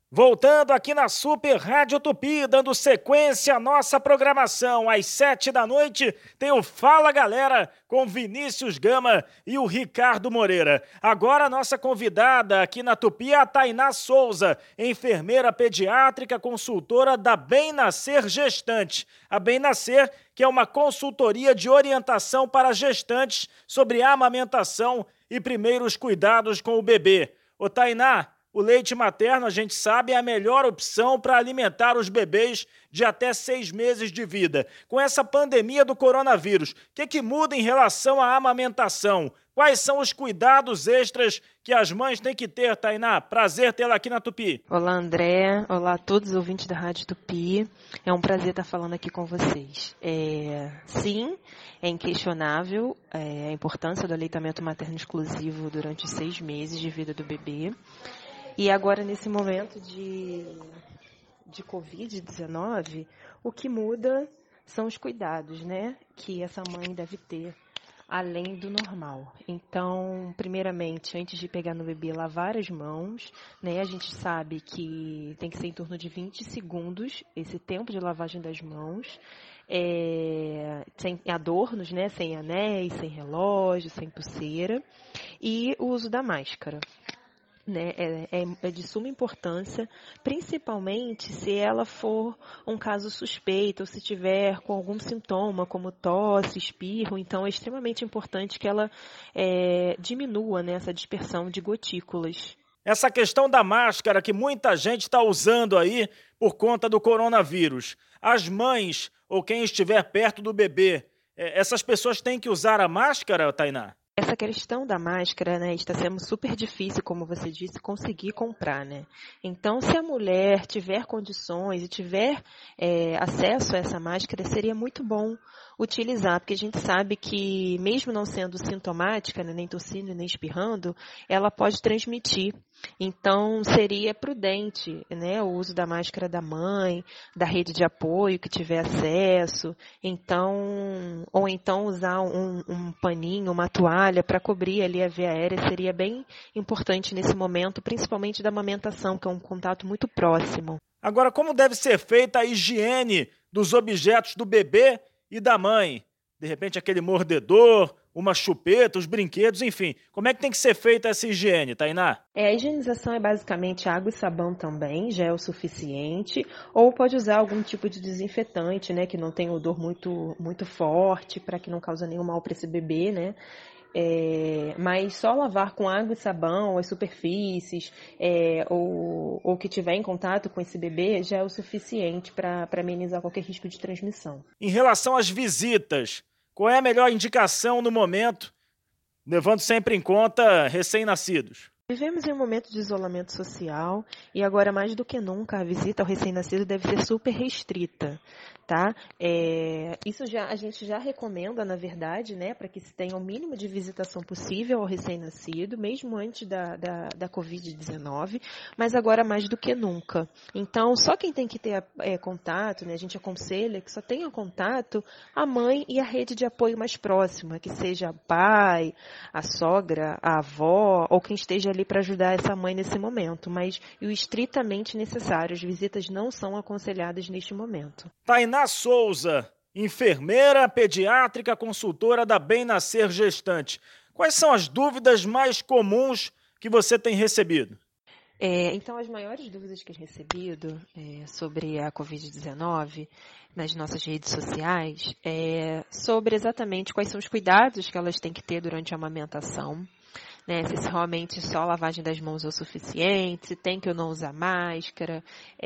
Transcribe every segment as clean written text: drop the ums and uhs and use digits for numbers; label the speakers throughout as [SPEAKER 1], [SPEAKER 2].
[SPEAKER 1] Voltando aqui na Super Rádio Tupi, dando sequência à nossa programação. Às 7 da noite tem o Fala Galera com Vinícius Gama e o Ricardo Moreira. Agora a nossa convidada aqui na Tupi é a Tainá Souza, enfermeira pediátrica, consultora da Bem Nascer Gestante. A Bem Nascer, que é uma consultoria de orientação para gestantes sobre amamentação e primeiros cuidados com o bebê. Ô Tainá, o leite materno, a gente sabe, é a melhor opção para alimentar os bebês de até 6 meses de vida. Com essa pandemia do coronavírus, o que muda em relação à amamentação? Quais são os cuidados extras que as mães têm que ter, Tainá? Prazer tê-la aqui na Tupi.
[SPEAKER 2] Olá, André. Olá a todos os ouvintes da Rádio Tupi. É um prazer estar falando aqui com vocês. Sim, é inquestionável a importância do aleitamento materno exclusivo durante os 6 meses de vida do bebê. E agora, nesse momento de Covid-19, o que muda são os cuidados, né, que essa mãe deve ter, além do normal. Então, primeiramente, antes de pegar no bebê, lavar as mãos, né, a gente sabe que tem que ser em torno de 20 segundos esse tempo de lavagem das mãos, sem adornos, né, sem anéis, sem relógio, sem pulseira, e o uso da máscara. Né, é de suma importância, principalmente se ela for um caso suspeito ou se tiver com algum sintoma, como tosse, espirro. Então, é extremamente importante que ela diminua, né, essa dispersão de gotículas.
[SPEAKER 1] Essa questão da máscara que muita gente está usando aí por conta do coronavírus. As mães ou quem estiver perto do bebê, essas pessoas têm que usar a máscara, Tainá?
[SPEAKER 2] Essa questão da máscara, né, está sendo super difícil, como você disse, conseguir comprar, né? Então, se a mulher tiver condições e tiver acesso a essa máscara, seria muito bom utilizar, porque a gente sabe que, mesmo não sendo sintomática, né, nem tossindo nem espirrando, ela pode transmitir. Então, seria prudente, né, o uso da máscara da mãe, da rede de apoio que tiver acesso, ou então usar um paninho, uma toalha para cobrir ali a via aérea, seria bem importante nesse momento, principalmente da amamentação, que é um contato muito próximo.
[SPEAKER 1] Agora, como deve ser feita a higiene dos objetos do bebê e da mãe? De repente, aquele mordedor, uma chupeta, os brinquedos, enfim. Como é que tem que ser feita essa higiene, Tainá?
[SPEAKER 2] A higienização é basicamente água e sabão também, já é o suficiente. Ou pode usar algum tipo de desinfetante, né, que não tem odor muito forte, para que não cause nenhum mal para esse bebê, né? Mas só lavar com água e sabão as superfícies ou que tiver em contato com esse bebê já é o suficiente para amenizar qualquer risco de transmissão.
[SPEAKER 1] Em relação às visitas, qual é a melhor indicação no momento, levando sempre em conta recém-nascidos?
[SPEAKER 2] Vivemos em um momento de isolamento social e agora mais do que nunca a visita ao recém-nascido deve ser super restrita, tá? Isso a gente já recomenda, na verdade, né, para que se tenha o mínimo de visitação possível ao recém-nascido, mesmo antes da Covid-19, mas agora mais do que nunca. Então, só quem tem que ter contato, né, a gente aconselha que só tenha contato a mãe e a rede de apoio mais próxima, que seja o pai, a sogra, a avó ou quem esteja ali para ajudar essa mãe nesse momento, mas o estritamente necessário. As visitas não são aconselhadas neste momento.
[SPEAKER 1] Tainá Souza, enfermeira pediátrica, consultora da Bem Nascer Gestante. Quais são as dúvidas mais comuns que você tem recebido?
[SPEAKER 2] Então, as maiores dúvidas que eu recebido sobre a Covid-19 nas nossas redes sociais é sobre exatamente quais são os cuidados que elas têm que ter durante a amamentação, né, se realmente só a lavagem das mãos é o suficiente, se tem que ou não usar máscara,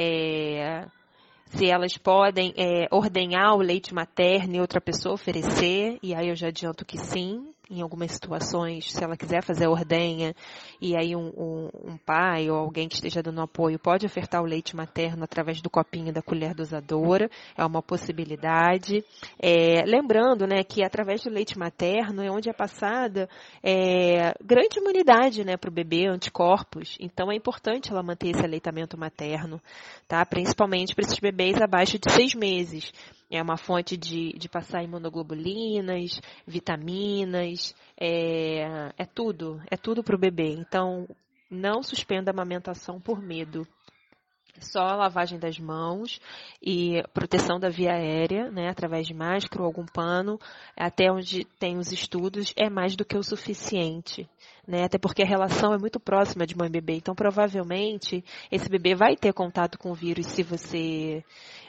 [SPEAKER 2] se elas podem ordenhar o leite materno e outra pessoa oferecer, e aí eu já adianto que sim. Em algumas situações, se ela quiser fazer a ordenha, e aí um pai ou alguém que esteja dando apoio pode ofertar o leite materno através do copinho da colher dosadora, é uma possibilidade. Lembrando, né, que através do leite materno é onde é passada grande imunidade, né, para o bebê, anticorpos. Então é importante ela manter esse aleitamento materno, tá? Principalmente para esses bebês abaixo de 6 meses. É uma fonte de passar imunoglobulinas, vitaminas, é tudo para o bebê. Então, não suspenda a amamentação por medo. Só a lavagem das mãos e proteção da via aérea, né, através de máscara ou algum pano, até onde tem os estudos, é mais do que o suficiente, né, até porque a relação é muito próxima de mãe e bebê, então provavelmente esse bebê vai ter contato com o vírus se você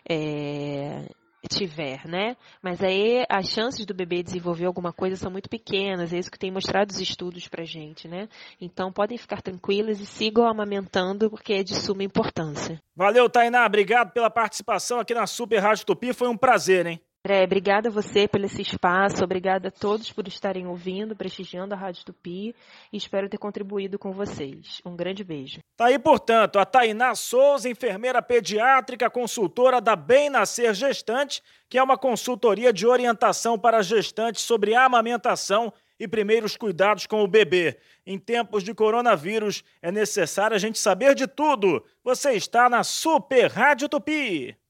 [SPEAKER 2] tiver, né? Mas aí as chances do bebê desenvolver alguma coisa são muito pequenas, é isso que tem mostrado os estudos pra gente, né? Então podem ficar tranquilas e sigam amamentando porque é de suma importância.
[SPEAKER 1] Valeu, Tainá, obrigado pela participação aqui na Super Rádio Tupi, foi um prazer, hein?
[SPEAKER 2] André, obrigada a você pelo esse espaço, obrigada a todos por estarem ouvindo, prestigiando a Rádio Tupi e espero ter contribuído com vocês. Um grande beijo.
[SPEAKER 1] Tá aí, portanto, a Tainá Souza, enfermeira pediátrica, consultora da Bem Nascer Gestante, que é uma consultoria de orientação para gestantes sobre amamentação e primeiros cuidados com o bebê. Em tempos de coronavírus, é necessário a gente saber de tudo. Você está na Super Rádio Tupi.